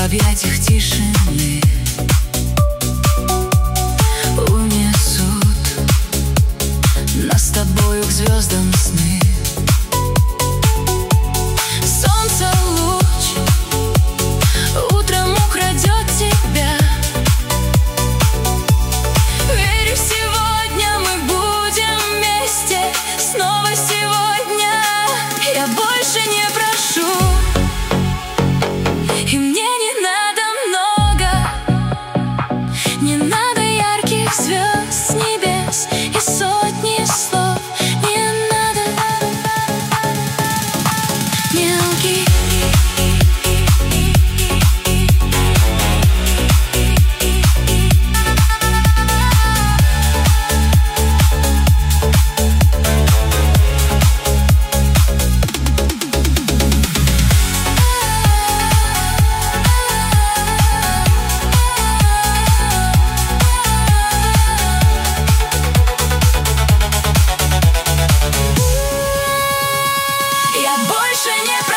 объятиях тишины унесут нас с тобою к звездам сны. Солнце луч утром украдет тебя. Верю, сегодня мы будем вместе снова сегодня. Я больше не прошу, и мне не надо много. Не надо ярких звезд с небес и сотни слов. Не надо мелких. Я больше не